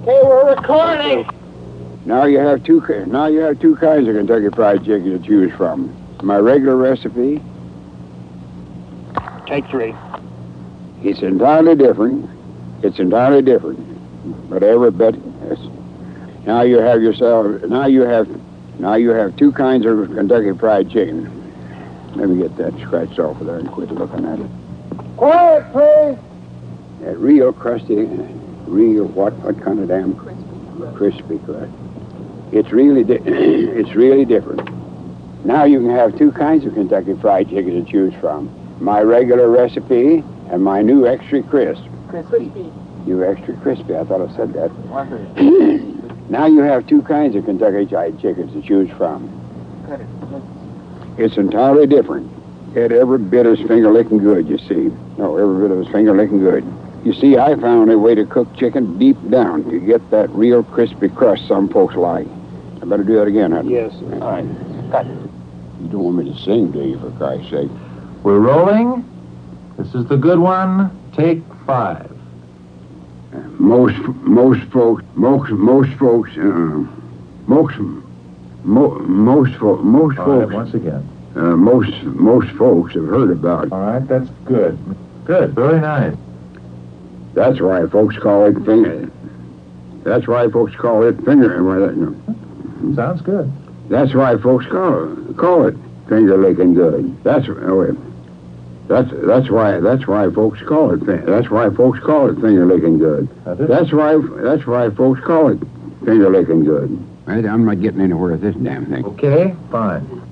Okay, we're recording. Now you have two kinds of Kentucky Fried Chicken to choose from. My regular recipe. Take 3. It's entirely different. But every bit. Yes. Now you have two kinds of Kentucky Fried Chicken. Let me get that scratched off of there and quit looking at it. Quiet, please. That real crusty, what kind of damn crispy crust. It's really different. Now you can have two kinds of Kentucky Fried Chicken to choose from. My regular recipe and my new extra crisp. Crispy. New extra crispy. I thought I said that. Now you have two kinds of Kentucky Fried Chickens to choose from. It's entirely different. Yet every bit is finger-licking good, you see. No, every bit of it's finger-licking good. You see, I found a way to cook chicken deep down to get that real crispy crust some folks like. I better do that again, Hudson. Yes, sir. All right. Cut. You don't want me to sing, do you, for Christ's sake? We're rolling. This is the good one. Take 5. Most folks All right, once again. most folks have heard about. All right, that's good. Good, very nice. That's why folks call it finger. Sounds good. That's why folks call it finger licking good. That's why folks call it. That's why folks call it finger licking good. That's why folks call it finger licking good. I'm not getting anywhere with this damn thing. Okay, fine.